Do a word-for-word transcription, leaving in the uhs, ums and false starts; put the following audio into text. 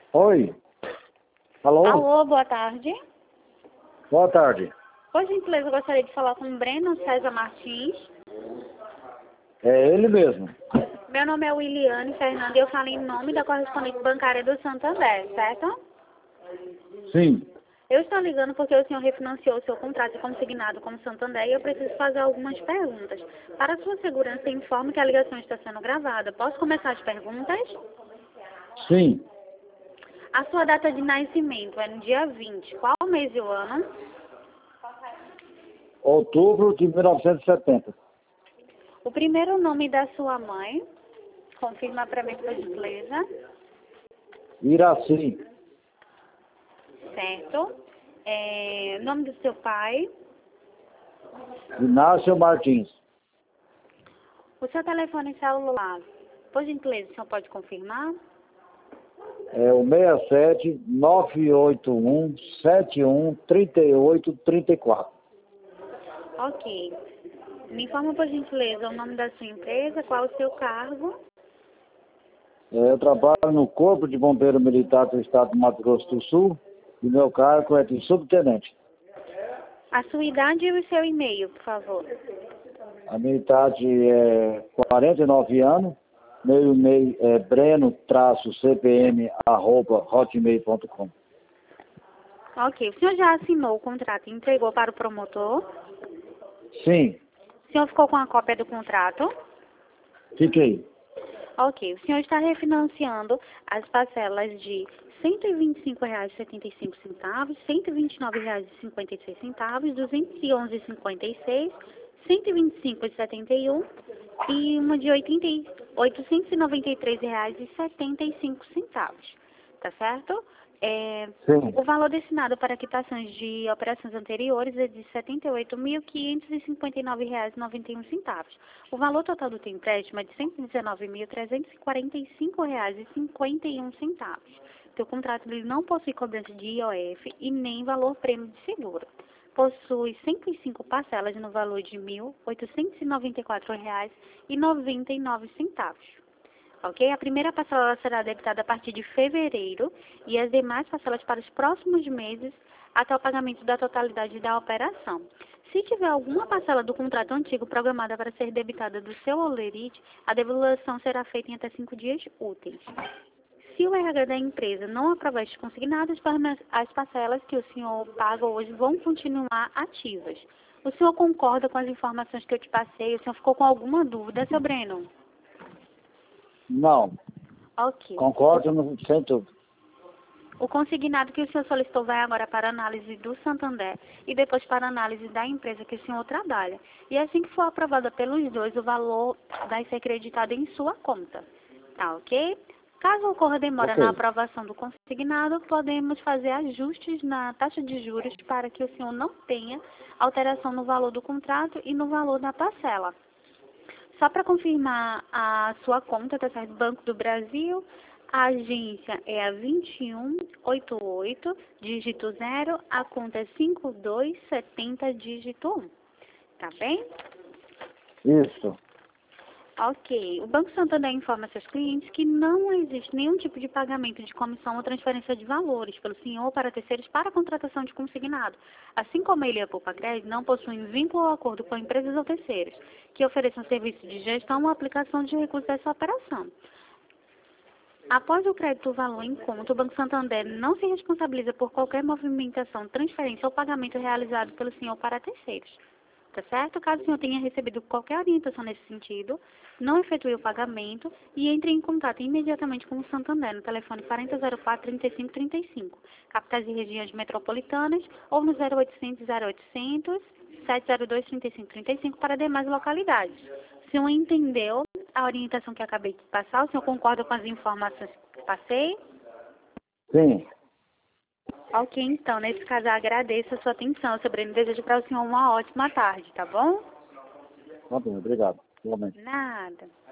Oi. Alô? Alô, boa tarde. Boa tarde. Por gentileza, eu gostaria de falar com o Breno César Martins. É ele mesmo. Meu nome é Williane Fernanda e eu falo em nome da correspondente bancária do Santander, certo? Sim. Eu estou ligando porque o senhor refinanciou o seu contrato consignado com o Santander e eu preciso fazer algumas perguntas. Para sua segurança, informe que a ligação está sendo gravada. Posso começar as perguntas? Sim. A sua data de nascimento é no dia vinte. Qual o mês e o ano? Outubro de mil novecentos e setenta. O primeiro nome da sua mãe? Confirma para mim, por gentileza. Iraci. Certo. É, nome do seu pai? Inácio Martins. O seu telefone celular? Por gentileza, o senhor pode confirmar? É o seis sete nove oito um sete um três oito três quatro. Ok. Me informa, por gentileza, o nome da sua empresa, qual o seu cargo? É, eu trabalho no Corpo de Bombeiro Militar do Estado do Mato Grosso do Sul e meu cargo é de subtenente. A sua idade e o seu e-mail, por favor. A minha idade é quarenta e nove anos. Meu e-mail é breno-cpm arroba hotmail ponto com. Ok. O senhor já assinou o contrato e entregou para o promotor? Sim, O senhor ficou com a cópia do contrato? fiquei. Ok. O senhor está refinanciando as parcelas de cento e vinte e cinco reais e setenta e cinco centavos, cento e vinte e nove reais e cinquenta e seis centavos, duzentos e onze reais e cinquenta e seis, cento e vinte e cinco reais e setenta e um e uma de oitenta e- oitocentos e noventa e três reais e setenta e cinco centavos. Tá certo? É, Sim. o valor destinado para quitações de operações anteriores é de setenta e oito mil quinhentos e cinquenta e nove reais e noventa e um centavos. O valor total do teu empréstimo é de cento e dezenove mil trezentos e quarenta e cinco reais e cinquenta e um centavos. Teu contrato ele não possui cobrança de I O F e nem valor prêmio de seguro. Possui cento e cinco parcelas no valor de mil oitocentos e noventa e quatro reais e noventa e nove centavos. Ok? A primeira parcela será debitada a partir de fevereiro e as demais parcelas para os próximos meses até o pagamento da totalidade da operação. Se tiver alguma parcela do contrato antigo programada para ser debitada do seu holerite, a devolução será feita em até cinco dias úteis. Se o R H da empresa não aprovar estes consignados, as parcelas que o senhor paga hoje vão continuar ativas. O senhor concorda com as informações que eu te passei? O senhor ficou com alguma dúvida, seu Breno? Não, Ok. concordo no, sem dúvida. O consignado que o senhor solicitou vai agora para análise do Santander e depois para análise da empresa que o senhor trabalha. E assim que for aprovada pelos dois, o valor vai ser creditado em sua conta. Tá ok? Caso ocorra demora Ok. na aprovação do consignado, podemos fazer ajustes na taxa de juros para que o senhor não tenha alteração no valor do contrato e no valor da parcela. Só para confirmar a sua conta, tá certo? Banco do Brasil, a agência é a vinte e um oitenta e oito, dígito zero, a conta é cinco dois setenta, dígito um. Tá bem? Isso. Ok. O Banco Santander informa seus clientes que não existe nenhum tipo de pagamento de comissão ou transferência de valores pelo senhor ou para terceiros para a contratação de consignado. Assim como ele e a Poupa Crédito não possuem vínculo ou acordo com empresas ou terceiros que ofereçam serviço de gestão ou aplicação de recursos dessa operação. Após o crédito valor em conta, o Banco Santander não se responsabiliza por qualquer movimentação, transferência ou pagamento realizado pelo senhor para terceiros. Tá certo? Caso o senhor tenha recebido qualquer orientação nesse sentido, não efetue o pagamento e entre em contato imediatamente com o Santander no telefone quarenta zero quatro, trinta e cinco trinta e cinco, capitais e regiões metropolitanas, ou no zero oitocentos, zero oitocentos, sete zero dois, trinta e cinco trinta e cinco para demais localidades. O senhor entendeu a orientação que acabei de passar? O senhor concorda com as informações que passei? Sim. Ok, então, nesse caso, eu agradeço a sua atenção. Seu Breno, desejo para o senhor uma ótima tarde, tá bom? Tá bem, obrigado. Igualmente. Nada.